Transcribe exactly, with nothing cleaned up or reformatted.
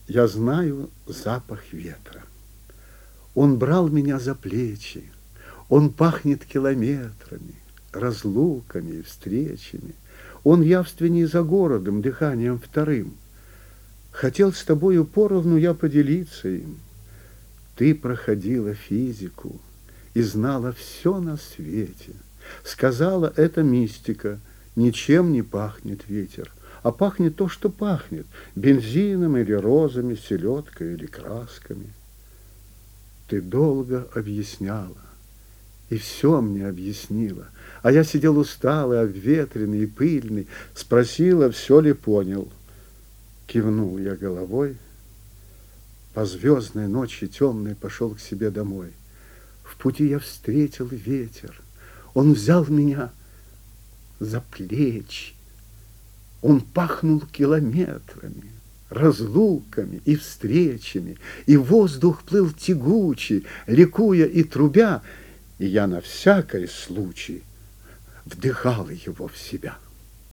Я знаю запах ветра. Он брал меня за плечи, он пахнет километрами, разлуками и встречами. Он явственней за городом, дыханием вторым. Хотел с тобою поровну я поделиться им. Ты проходила физику и знала все на свете. Сказала, это мистика, ничем не пахнет ветер, а пахнет то, что пахнет, бензином или розами, селедкой или красками. Ты долго объясняла, и все мне объяснила, а я сидел усталый, обветренный и пыльный, спросила, все ли понял. Кивнул я головой, по звездной ночи темной пошел к себе домой. В пути я встретил ветер, он взял меня за плечи, он пахнул километрами, разлуками и встречами, и воздух плыл тягучий, ликуя и трубя, и я на всякий случай вдыхал его в себя.